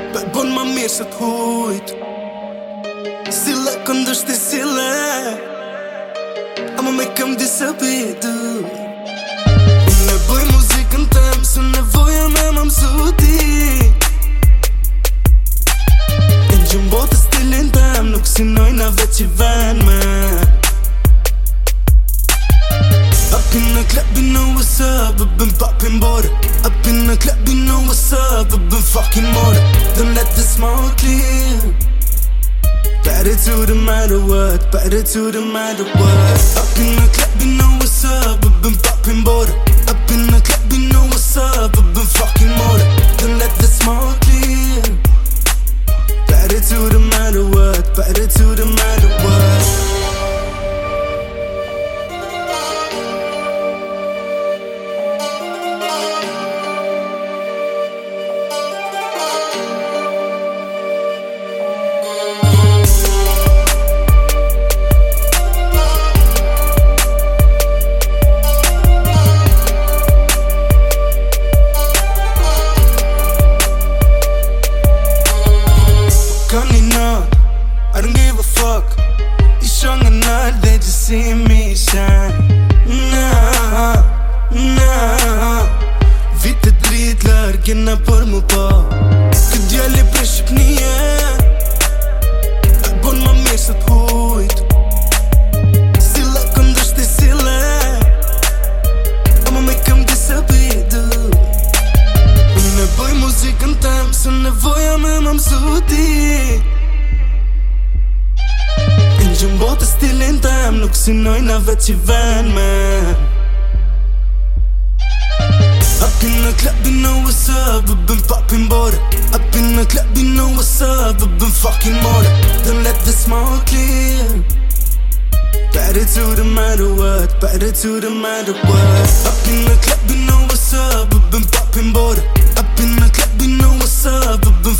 Bon ma mirë se t'hujt Sile këndësht e sile Ama me kam disa bitu Unë e bëj muzikën tem Se nevoja me më mësuti E në gjëmbo të stilin tem Nuk sinojna veç i ven me Up in the club, you know what's up, I've been popping border. Up in the club, you know what's up, I've been fucking more. Don't let the smoke clear. Better to the matter what, better to the matter what. Up in the club, you know what's up, I've been popping border. Up in the club, you know what's up, I've been fucking more. Don't let the smoke clear. Better to the matter what, better to the matter what. I don't give a fuck. It's young and not, they just see me shine. Nah, nah. Vite drit largina për mu po. Këtë djali për Shqipnije E bon ma mirë se t'hujt Sile këndësht e sile Ama me kam disa bitu Unë e bëj muzikën tem Se nevoja me më mësuti Gjëmbo të stilin tem Nuk sinojna veç i ven me Up in the club, you know what's up, I've been popping border. Up in the club, you know what's up, I've been fucking more. Don't let the smoke clear. Better to the matter what, better to the matter what. Up in the club, you know what's up, I've been popping border. Up in the club, you know what's up, I've been